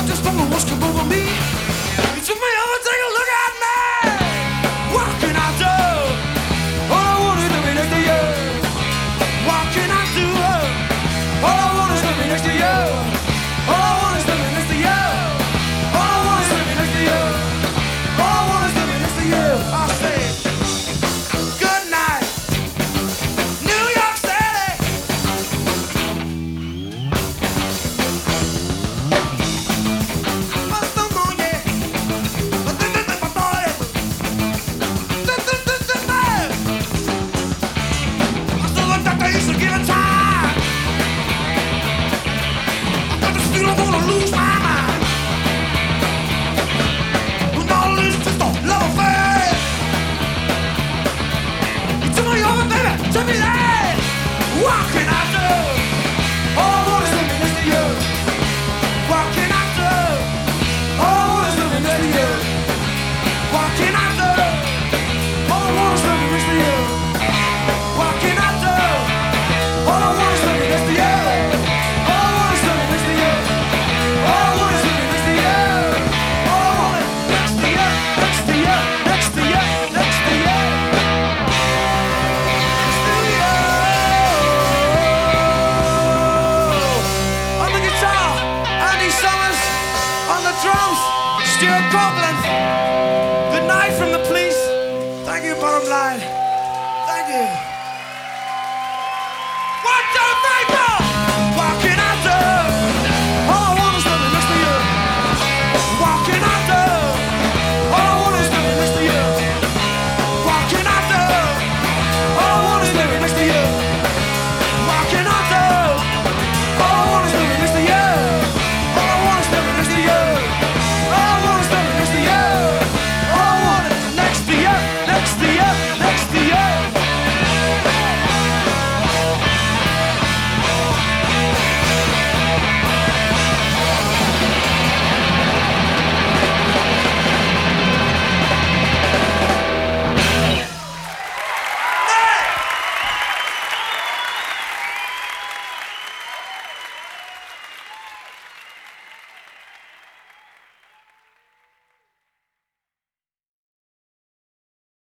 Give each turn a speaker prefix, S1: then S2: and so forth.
S1: just don't know what's come over me. You took me over, take a look at me. What can I do? All I want is to be next to you. What can I do? All I want is to be next to you. All I want is to be next to you. All I want is to be next to you. All I want is to be next to you. I say good night, New York City. What can I do? All I want is to be next to you. What can I do? All I want is to be next to you. What can I do? All I want is to be next to you. What can I do? All I want is to be next to you. All I want is to be next to you. All I want is to be next to you. All I want is next to you, next to you, next to you, next to you. On the drums, Stuart Copeland. Good night from the police. Thank you, bottom line. Thank you.